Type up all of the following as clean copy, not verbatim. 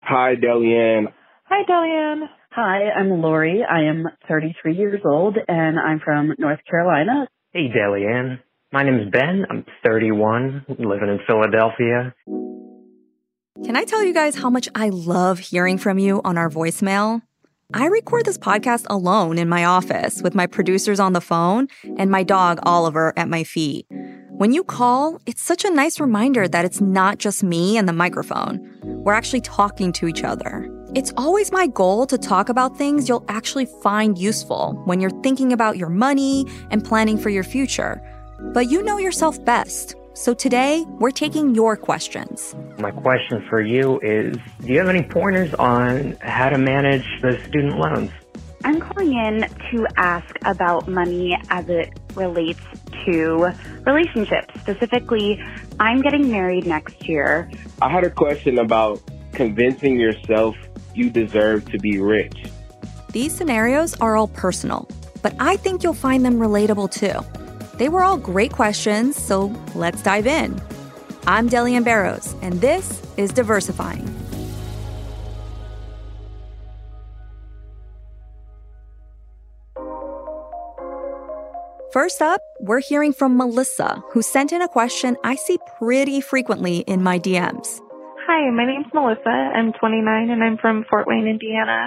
Hi, Delianne. Hi, Delianne. Hi, I'm Lori. I am 33 years old, and I'm from North Carolina. Hey, Delianne. My name is Ben. I'm 31, living in Philadelphia. Can I tell you guys how much I love hearing from you on our voicemail? I record this podcast alone in my office with my producers on the phone and my dog, Oliver, at my feet. When you call, it's such a nice reminder that it's not just me and the microphone. We're actually talking to each other. It's always my goal to talk about things you'll actually find useful when you're thinking about your money and planning for your future. But you know yourself best. So today, we're taking your questions. My question for you is, do you have any pointers on how to manage the student loans? I'm calling in to ask about money as it relates to relationships. Specifically, I'm getting married next year. I had a question about convincing yourself you deserve to be rich. These scenarios are all personal, but I think you'll find them relatable too. They were all great questions, so let's dive in. I'm Delianne Barrows, and this is Diversifying. First up, we're hearing from Melissa, who sent in a question I see pretty frequently in my DMs. Hi, my name's Melissa. I'm 29 and I'm from Fort Wayne, Indiana.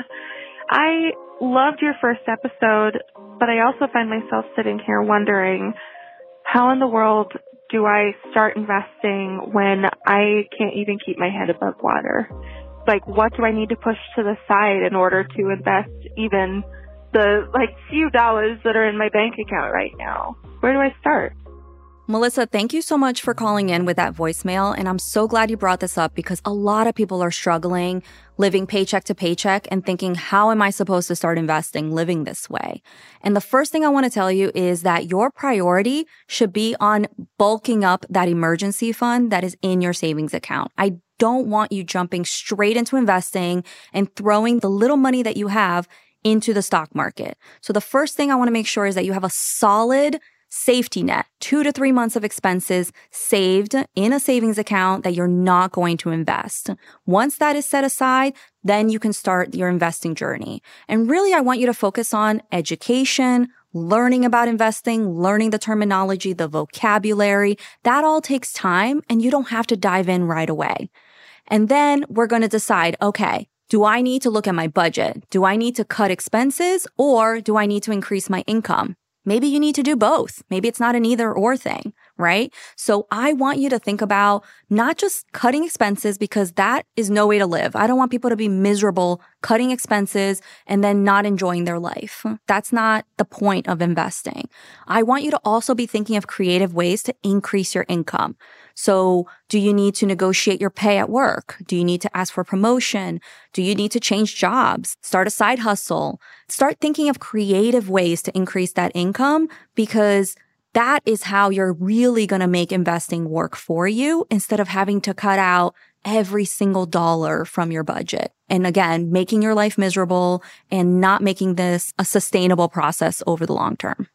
I loved your first episode, but I also find myself sitting here wondering, how in the world do I start investing when I can't even keep my head above water? Like, what do I need to push to the side in order to invest even the few dollars that are in my bank account right now? Where do I start? Melissa, thank you so much for calling in with that voicemail. And I'm so glad you brought this up because a lot of people are struggling living paycheck to paycheck and thinking, how am I supposed to start investing living this way? And the first thing I want to tell you is that your priority should be on bulking up that emergency fund that is in your savings account. I don't want you jumping straight into investing and throwing the little money that you have into the stock market. So the first thing I want to make sure is that you have a solid safety net, 2 to 3 months of expenses saved in a savings account that you're not going to invest. Once that is set aside, then you can start your investing journey. And really, I want you to focus on education, learning about investing, learning the terminology, the vocabulary. That all takes time, and you don't have to dive in right away. And then we're going to decide, okay, do I need to look at my budget? Do I need to cut expenses, or do I need to increase my income? Maybe you need to do both. Maybe it's not an either or thing, right? So I want you to think about not just cutting expenses, because that is no way to live. I don't want people to be miserable cutting expenses and then not enjoying their life. That's not the point of investing. I want you to also be thinking of creative ways to increase your income. So do you need to negotiate your pay at work? Do you need to ask for promotion? Do you need to change jobs? Start a side hustle? Start thinking of creative ways to increase that income, because that is how you're really going to make investing work for you instead of having to cut out every single dollar from your budget. And again, making your life miserable and not making this a sustainable process over the long term.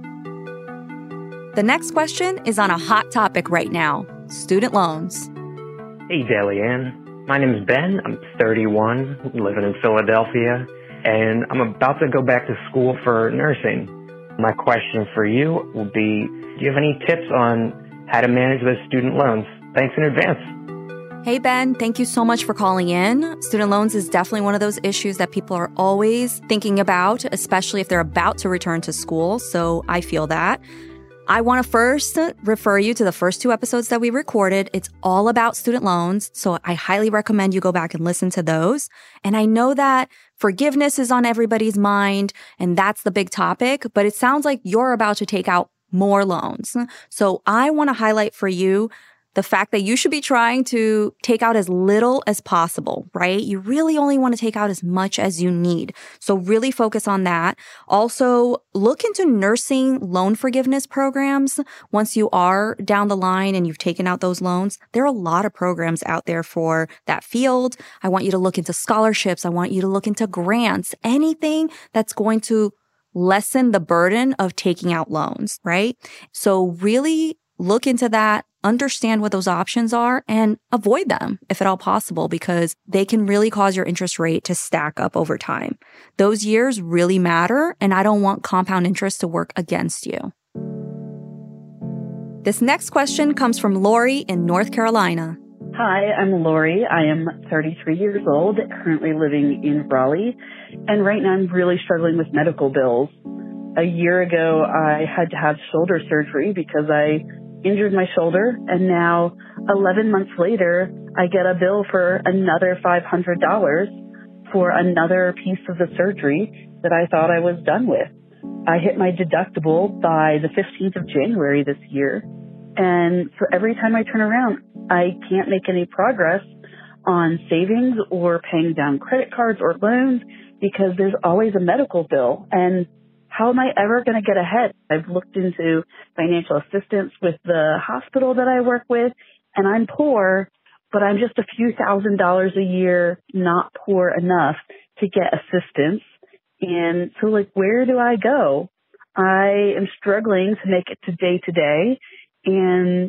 The next question is on a hot topic right now, student loans. Hey, Delianne. My name is Ben. I'm 31, living in Philadelphia, and I'm about to go back to school for nursing. My question for you will be, do you have any tips on how to manage those student loans? Thanks in advance. Hey, Ben, thank you so much for calling in. Student loans is definitely one of those issues that people are always thinking about, especially if they're about to return to school. So I feel that. I want to first refer you to the first 2 episodes that we recorded. It's all about student loans, so I highly recommend you go back and listen to those. And I know that forgiveness is on everybody's mind, and that's the big topic, but it sounds like you're about to take out more loans. So I want to highlight for you the fact that you should be trying to take out as little as possible, right? You really only want to take out as much as you need. So really focus on that. Also, look into nursing loan forgiveness programs. Once you are down the line and you've taken out those loans, there are a lot of programs out there for that field. I want you to look into scholarships. I want you to look into grants, anything that's going to lessen the burden of taking out loans, right? So really look into that. understand what those options are and avoid them if at all possible, because they can really cause your interest rate to stack up over time. Those years really matter, and I don't want compound interest to work against you. This next question comes from Lori in North Carolina. Hi, I'm Lori. I am 33 years old, currently living in Raleigh, and right now I'm really struggling with medical bills. A year ago, I had to have shoulder surgery because I injured my shoulder, and now 11 months later, I get a bill for another $500 for another piece of the surgery that I thought I was done with. I hit my deductible by the 15th of January this year, and so every time I turn around, I can't make any progress on savings or paying down credit cards or loans because there's always a medical bill. And how am I ever going to get ahead? I've looked into financial assistance with the hospital that I work with, and I'm poor, but I'm just a few $1,000s a year, not poor enough to get assistance. And so, where do I go? I am struggling to make it to day, and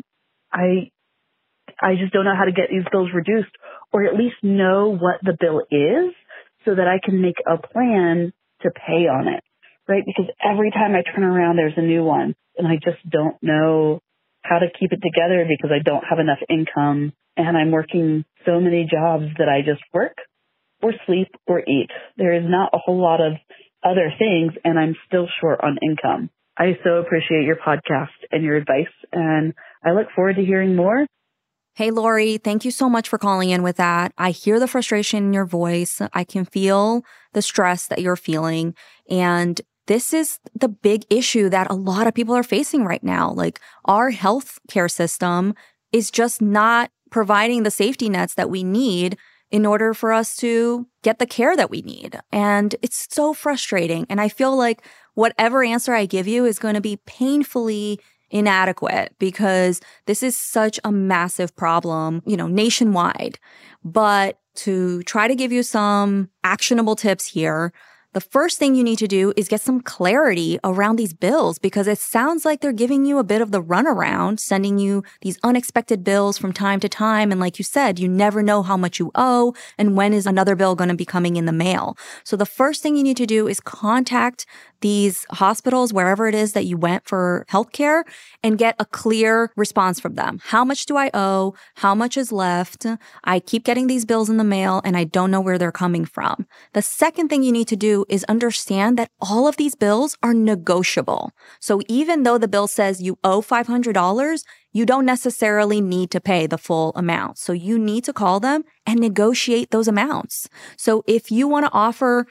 I just don't know how to get these bills reduced, or at least know what the bill is so that I can make a plan to pay on it, right? Because every time I turn around, there's a new one, and I just don't know how to keep it together because I don't have enough income, and I'm working so many jobs that I just work or sleep or eat. There is not a whole lot of other things, and I'm still short on income. I so appreciate your podcast and your advice, and I look forward to hearing more. Hey, Lori, thank you so much for calling in with that. I hear the frustration in your voice. I can feel the stress that you're feeling. And this is the big issue that a lot of people are facing right now. Our healthcare system is just not providing the safety nets that we need in order for us to get the care that we need. And it's so frustrating. And I feel like whatever answer I give you is going to be painfully inadequate because this is such a massive problem, nationwide. But to try to give you some actionable tips here, the first thing you need to do is get some clarity around these bills because it sounds like they're giving you a bit of the runaround, sending you these unexpected bills from time to time. And like you said, you never know how much you owe and when is another bill going to be coming in the mail. So the first thing you need to do is contact these hospitals, wherever it is that you went for healthcare, and get a clear response from them. How much do I owe? How much is left? I keep getting these bills in the mail and I don't know where they're coming from. The second thing you need to do is understand that all of these bills are negotiable. So even though the bill says you owe $500, you don't necessarily need to pay the full amount. So you need to call them and negotiate those amounts. So if you want to offer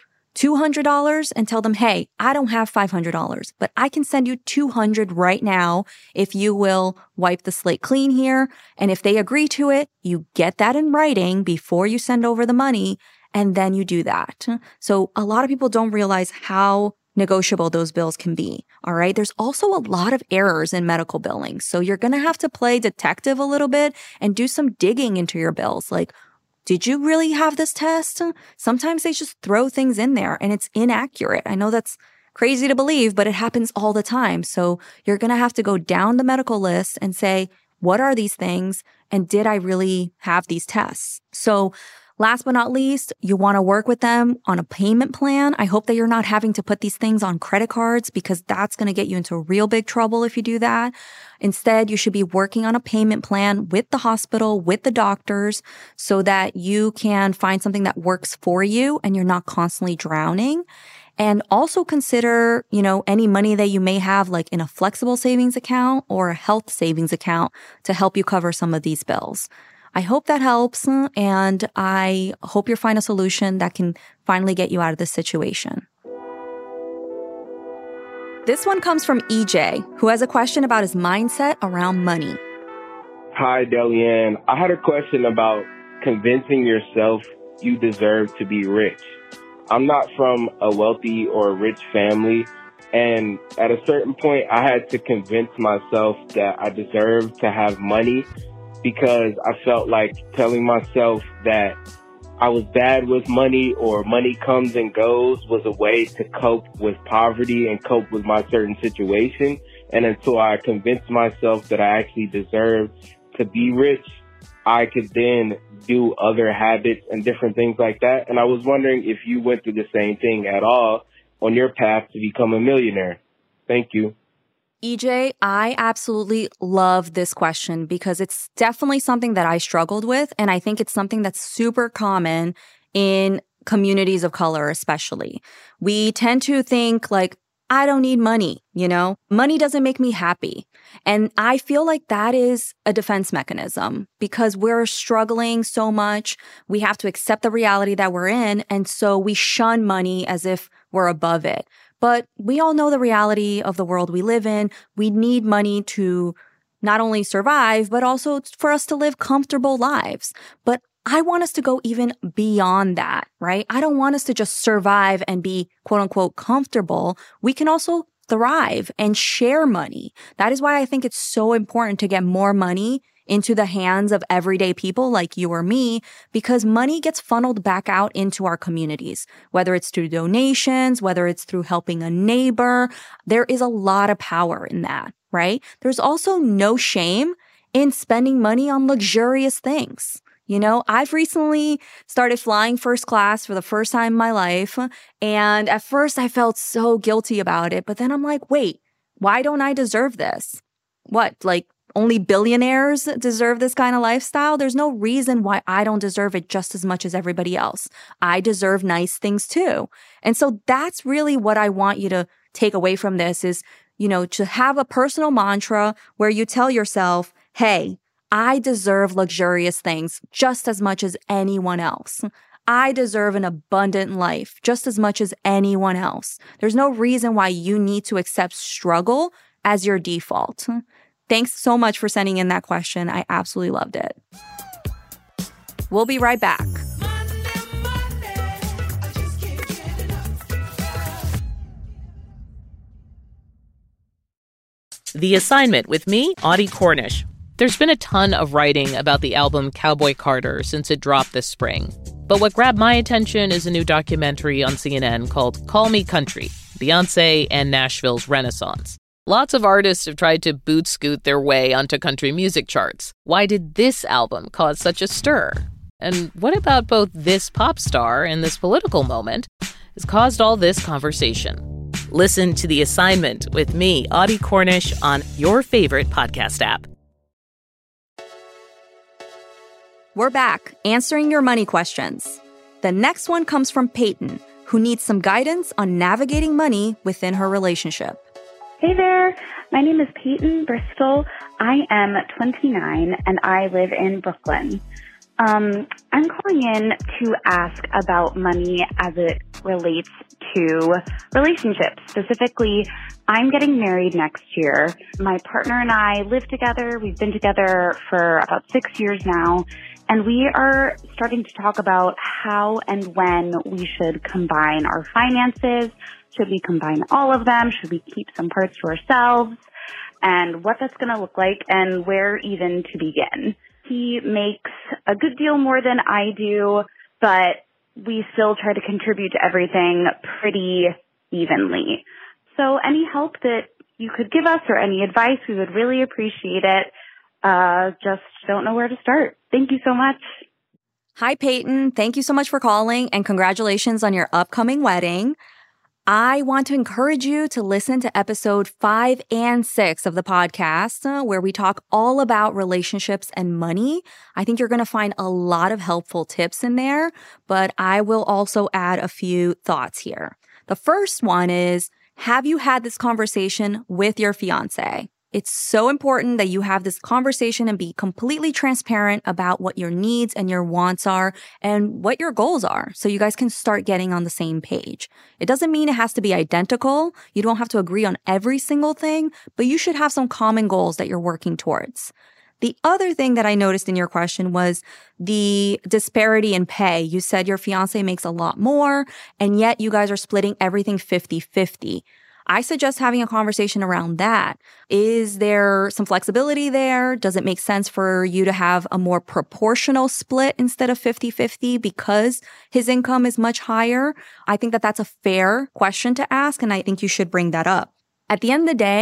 $200 and tell them, hey, I don't have $500, but I can send you $200 right now if you will wipe the slate clean here. And if they agree to it, you get that in writing before you send over the money, and then you do that. So a lot of people don't realize how negotiable those bills can be. All right. There's also a lot of errors in medical billing. So you're going to have to play detective a little bit and do some digging into your bills. Did you really have this test? Sometimes they just throw things in there and it's inaccurate. I know that's crazy to believe, but it happens all the time. So you're going to have to go down the medical list and say, what are these things? And did I really have these tests? So last but not least, you want to work with them on a payment plan. I hope that you're not having to put these things on credit cards because that's going to get you into real big trouble if you do that. Instead, you should be working on a payment plan with the hospital, with the doctors, so that you can find something that works for you and you're not constantly drowning. And also consider, any money that you may have in a flexible savings account or a health savings account to help you cover some of these bills. I hope that helps, and I hope you find a solution that can finally get you out of this situation. This one comes from EJ, who has a question about his mindset around money. Hi, Delianne. I had a question about convincing yourself you deserve to be rich. I'm not from a wealthy or rich family, and at a certain point, I had to convince myself that I deserved to have money because I felt like telling myself that I was bad with money or money comes and goes was a way to cope with poverty and cope with my certain situation. And until I convinced myself that I actually deserved to be rich, I could then do other habits and different things like that. And I was wondering if you went through the same thing at all on your path to become a millionaire. Thank you. EJ, I absolutely love this question because it's definitely something that I struggled with. And I think it's something that's super common in communities of color, especially. We tend to think like, I don't need money, money doesn't make me happy. And I feel like that is a defense mechanism because we're struggling so much. We have to accept the reality that we're in. And so we shun money as if we're above it. But we all know the reality of the world we live in. We need money to not only survive, but also for us to live comfortable lives. But I want us to go even beyond that, right? I don't want us to just survive and be quote unquote comfortable. We can also thrive and share money. That is why I think it's so important to get more money into the hands of everyday people like you or me, because money gets funneled back out into our communities, whether it's through donations, whether it's through helping a neighbor. There is a lot of power in that, right? There's also no shame in spending money on luxurious things. I've recently started flying first class for the first time in my life. And at first I felt so guilty about it. But then I'm like, wait, why don't I deserve this? What, like only billionaires deserve this kind of lifestyle? There's no reason why I don't deserve it just as much as everybody else. I deserve nice things too. And so that's really what I want you to take away from this is, to have a personal mantra where you tell yourself, hey, I deserve luxurious things just as much as anyone else. I deserve an abundant life just as much as anyone else. There's no reason why you need to accept struggle as your default. Thanks so much for sending in that question. I absolutely loved it. We'll be right back. The Assignment with me, Audie Cornish. There's been a ton of writing about the album Cowboy Carter since it dropped this spring. But what grabbed my attention is a new documentary on CNN called Call Me Country, Beyoncé and Nashville's Renaissance. Lots of artists have tried to boot-scoot their way onto country music charts. Why did this album cause such a stir? And what about both this pop star and this political moment has caused all this conversation? Listen to The Assignment with me, Audie Cornish, on your favorite podcast app. We're back, answering your money questions. The next one comes from Peyton, who needs some guidance on navigating money within her relationship. Hey there, my name is Peyton Bristol. I am 29 and I live in Brooklyn. I'm calling in to ask about money as it relates to relationships. Specifically, I'm getting married next year. My partner and I live together. We've been together for about 6 years now. And we are starting to talk about how and when we should combine our finances. Should we combine all of them? Should we keep some parts to ourselves? And what that's going to look like and where even to begin. He makes a good deal more than I do, but we still try to contribute to everything pretty evenly. So any help that you could give us or any advice, we would really appreciate it. Just don't know where to start. Thank you so much. Hi, Peyton. Thank you so much for calling and congratulations on your upcoming wedding. I want to encourage you to listen to episode 5 and 6 of the podcast, where we talk all about relationships and money. I think you're going to find a lot of helpful tips in there, but I will also add a few thoughts here. The first one is, have you had this conversation with your fiance? It's so important that you have this conversation and be completely transparent about what your needs and your wants are and what your goals are so you guys can start getting on the same page. It doesn't mean it has to be identical. You don't have to agree on every single thing, but you should have some common goals that you're working towards. The other thing that I noticed in your question was the disparity in pay. You said your fiance makes a lot more, and yet you guys are splitting everything 50-50. I suggest having a conversation around that. Is there some flexibility there? Does it make sense for you to have a more proportional split instead of 50-50 because his income is much higher? I think that that's a fair question to ask, and I think you should bring that up. At the end of the day,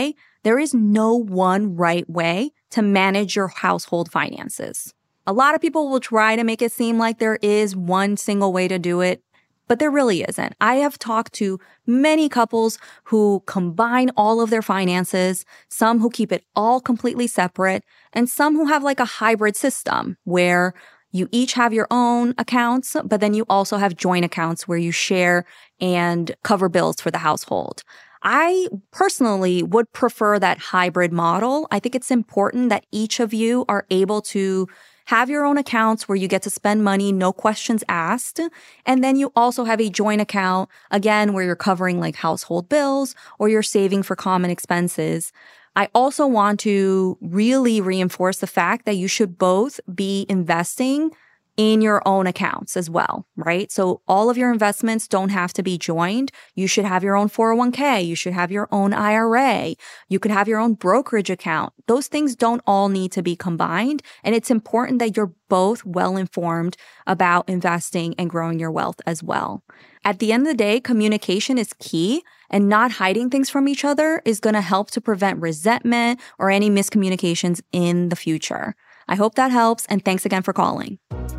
There is no one right way to manage your household finances. A lot of people will try to make it seem like there is one single way to do it, but there really isn't. I have talked to many couples who combine all of their finances, some who keep it all completely separate, and some who have like a hybrid system where you each have your own accounts, but then you also have joint accounts where you share and cover bills for the household. I personally would prefer that hybrid model. I think it's important that each of you are able to have your own accounts where you get to spend money, no questions asked. And then you also have a joint account, again, where you're covering like household bills or you're saving for common expenses. I also want to really reinforce the fact that you should both be investing in your own accounts as well, right? So all of your investments don't have to be joined. You should have your own 401k. You should have your own IRA. You could have your own brokerage account. Those things don't all need to be combined. And it's important that you're both well informed about investing and growing your wealth as well. At the end of the day, communication is key, and not hiding things from each other is going to help to prevent resentment or any miscommunications in the future. I hope that helps, and thanks again for calling.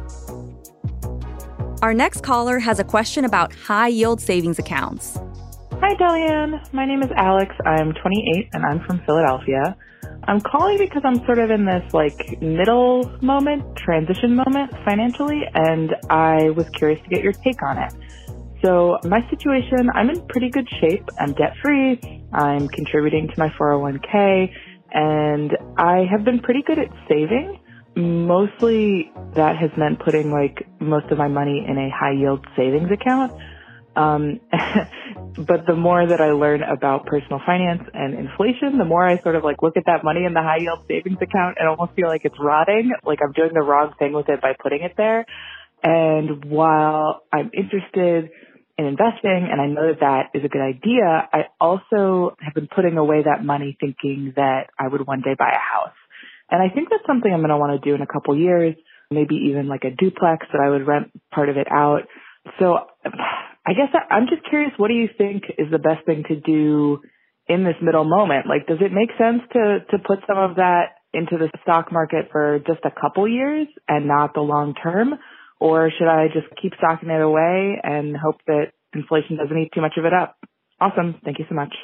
Our next caller has a question about high-yield savings accounts. Hi, Delianne. My name is Alex. I'm 28, and I'm from Philadelphia. I'm calling because I'm sort of in this, middle moment, transition moment financially, and I was curious to get your take on it. So my situation, I'm in pretty good shape. I'm debt-free. I'm contributing to my 401k, and I have been pretty good at saving. Mostly that has meant putting most of my money in a high yield savings account. But the more that I learn about personal finance and inflation, the more I sort of look at that money in the high yield savings account and almost feel like it's rotting, like I'm doing the wrong thing with it by putting it there. And while I'm interested in investing, and I know that that is a good idea, I also have been putting away that money thinking that I would one day buy a house. And I think that's something I'm going to want to do in a couple years, maybe even like a duplex that I would rent part of it out. So I guess I'm just curious, what do you think is the best thing to do in this middle moment? Does it make sense to put some of that into the stock market for just a couple years and not the long term? Or should I just keep stocking it away and hope that inflation doesn't eat too much of it up? Awesome. Thank you so much.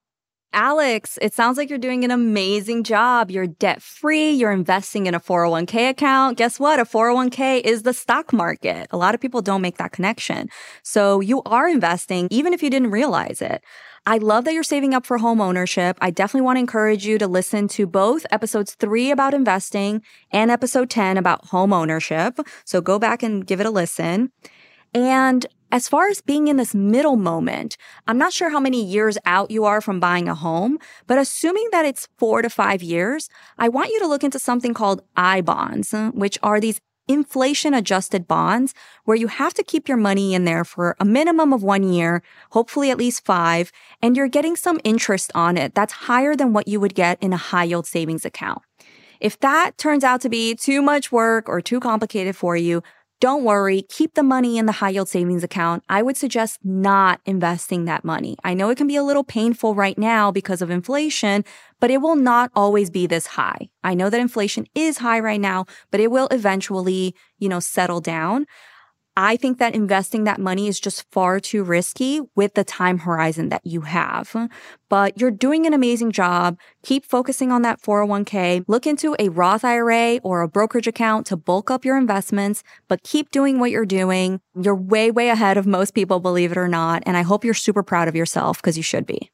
Alex, it sounds like you're doing an amazing job. You're debt-free. You're investing in a 401k account. Guess what? A 401k is the stock market. A lot of people don't make that connection. So you are investing, even if you didn't realize it. I love that you're saving up for home ownership. I definitely want to encourage you to listen to both episodes 3 about investing and episode 10 about home ownership. So go back and give it a listen. And as far as being in this middle moment, I'm not sure how many years out you are from buying a home, but assuming that it's 4 to 5 years, I want you to look into something called I-bonds, which are these inflation-adjusted bonds where you have to keep your money in there for a minimum of 1 year, hopefully at least 5, and you're getting some interest on it that's higher than what you would get in a high-yield savings account. If that turns out to be too much work or too complicated for you, don't worry, keep the money in the high yield savings account. I would suggest not investing that money. I know it can be a little painful right now because of inflation, but it will not always be this high. I know that inflation is high right now, but it will eventually, settle down. I think that investing that money is just far too risky with the time horizon that you have. But you're doing an amazing job. Keep focusing on that 401k. Look into a Roth IRA or a brokerage account to bulk up your investments, but keep doing what you're doing. You're way, way ahead of most people, believe it or not. And I hope you're super proud of yourself because you should be.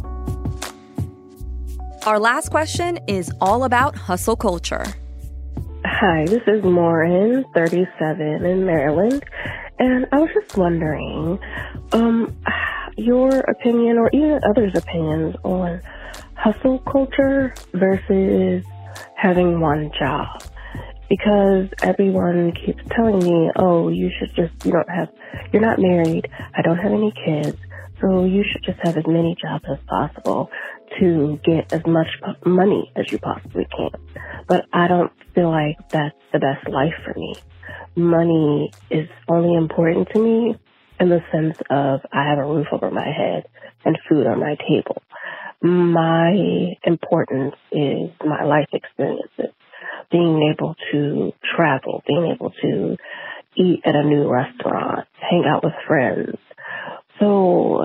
Our last question is all about hustle culture. Hi, this is Lauren, 37 in Maryland, and I was just wondering your opinion or even others' opinions on hustle culture versus having one job. Because everyone keeps telling me, you're not married, I don't have any kids, so you should just have as many jobs as possible to get as much money as you possibly can. But I don't feel like that's the best life for me. Money is only important to me in the sense of I have a roof over my head and food on my table. my importance is my life experiences, being able to travel, being able to eat at a new restaurant, hang out with friends. So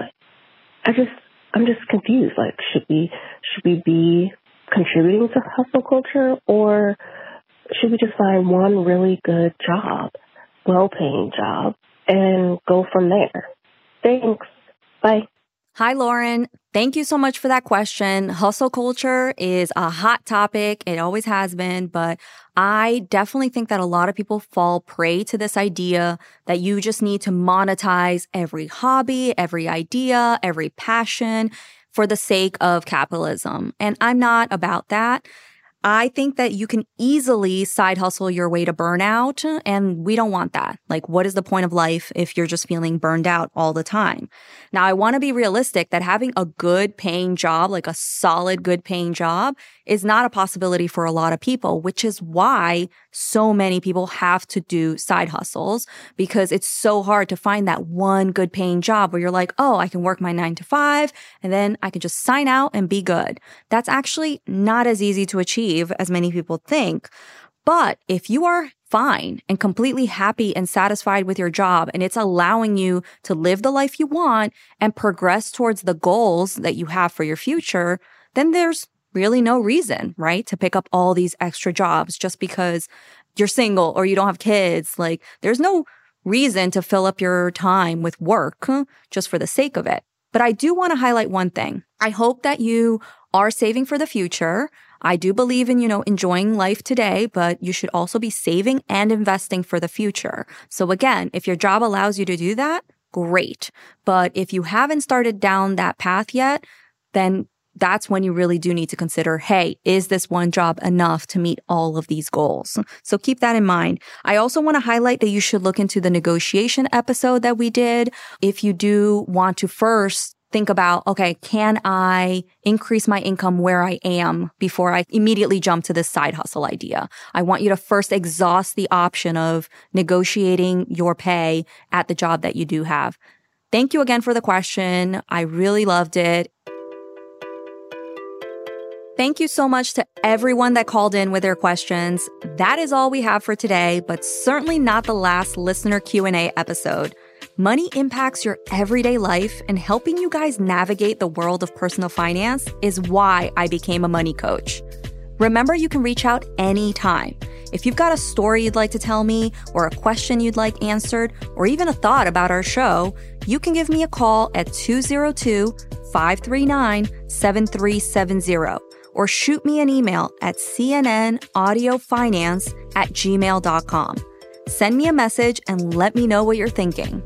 I'm just confused. Like, should we be contributing to hustle culture, or should we just find one really good job, well-paying job, and go from there? Thanks. Bye. Hi, Lauren. Thank you so much for that question. Hustle culture is a hot topic. It always has been, but I definitely think that a lot of people fall prey to this idea that you just need to monetize every hobby, every idea, every passion for the sake of capitalism. And I'm not about that. I think that you can easily side hustle your way to burnout, and we don't want that. Like, what is the point of life if you're just feeling burned out all the time? Now, I want to be realistic that having a good paying job, like a solid good paying job, is not a possibility for a lot of people, which is why so many people have to do side hustles, because it's so hard to find that one good paying job where you're like, oh, I can work my 9 to 5 and then I can just sign out and be good. That's actually not as easy to achieve as many people think. But if you are fine and completely happy and satisfied with your job, and it's allowing you to live the life you want and progress towards the goals that you have for your future, then there's really no reason, right, to pick up all these extra jobs just because you're single or you don't have kids. Like, there's no reason to fill up your time with work just for the sake of it. But I do want to highlight one thing. I hope that you are saving for the future. I do believe in, enjoying life today, but you should also be saving and investing for the future. So again, if your job allows you to do that, great. But if you haven't started down that path yet, then that's when you really do need to consider, hey, is this one job enough to meet all of these goals? So keep that in mind. I also want to highlight that you should look into the negotiation episode that we did. If you do want to first think about, okay, can I increase my income where I am before I immediately jump to this side hustle idea? I want you to first exhaust the option of negotiating your pay at the job that you do have. Thank you again for the question. I really loved it. Thank you so much to everyone that called in with their questions. That is all we have for today, but certainly not the last listener Q&A episode. Money impacts your everyday life, and helping you guys navigate the world of personal finance is why I became a money coach. Remember, you can reach out anytime. If you've got a story you'd like to tell me, or a question you'd like answered, or even a thought about our show, you can give me a call at 202-539-7370. Or shoot me an email at cnnaudiofinance@gmail.com. Send me a message and let me know what you're thinking.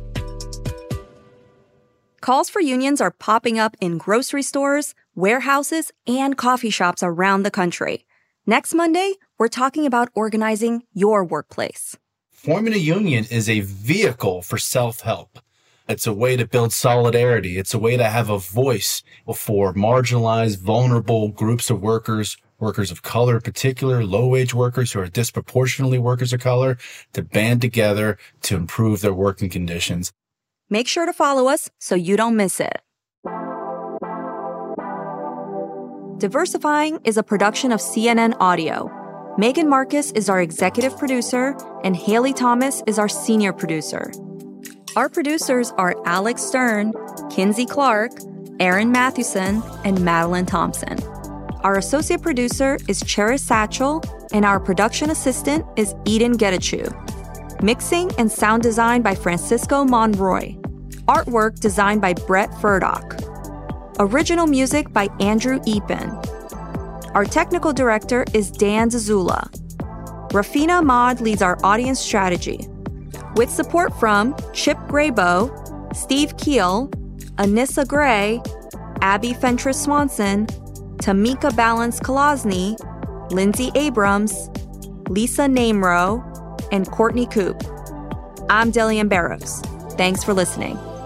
Calls for unions are popping up in grocery stores, warehouses, and coffee shops around the country. Next Monday, we're talking about organizing your workplace. Forming a union is a vehicle for self-help. It's a way to build solidarity. It's a way to have a voice for marginalized, vulnerable groups of workers, workers of color in particular, low-wage workers who are disproportionately workers of color, to band together to improve their working conditions. Make sure to follow us so you don't miss it. Diversifying is a production of CNN Audio. Megan Marcus is our executive producer, and Haley Thomas is our senior producer. Our producers are Alex Stern, Kinsey Clark, Aaron Mathewson, and Madeline Thompson. Our associate producer is Cheris Satchel, and our production assistant is Eden Getachew. Mixing and sound design by Francisco Monroy. Artwork designed by Brett Furdock. Original music by Andrew Epen. Our technical director is Dan Zazula. Rafina Ahmad leads our audience strategy, with support from Chip Graybo, Steve Keel, Anissa Gray, Abby Fentress Swanson, Tamika Balance Kolosny, Lindsay Abrams, Lisa Namro, and Courtney Coop. I'm Delian Barrows. Thanks for listening.